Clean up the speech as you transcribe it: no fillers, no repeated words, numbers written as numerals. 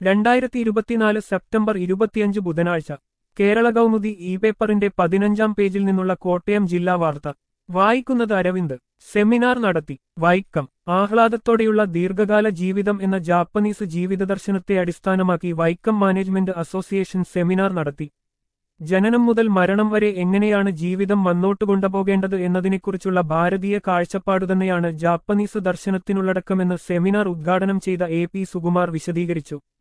2024 September 25 ബുധനാഴ്ച കേരള കൗമുദി പേപ്പറിന്റെ 15-ാം പേജിൽ നിന്നുള്ള കോട്ടയം ജില്ലാ വാർത്ത വായിക്കുന്നത് അരവിന്ദ്. സെമിനാർ നടത്തി വൈക്കം. ആഹ്ലാദത്തോടെയുള്ള ദീർഘകാല ജീവിതം എന്ന ജാപ്പനീസ് ജീവിതദർശനത്തെ അടിസ്ഥാനമാക്കി വൈക്കം മാനേജ്മെന്റ് അസോസിയേഷൻ സെമിനാർ നടത്തി. ജനനം മുതൽ മരണം വരെ എങ്ങനെയാണ് ജീവിതം മുന്നോട്ടു കൊണ്ടുപോകേണ്ടത് എന്നതിനെക്കുറിച്ചുള്ള ഭാരതീയ കാഴ്ചപ്പാടുതന്നെയാണ് ജാപ്പനീസ് ദർശനത്തിനുള്ളടക്കമെന്ന് സെമിനാർ ഉദ്ഘാടനം ചെയ്ത പി സുകുമാർ വിശദീകരിച്ചു.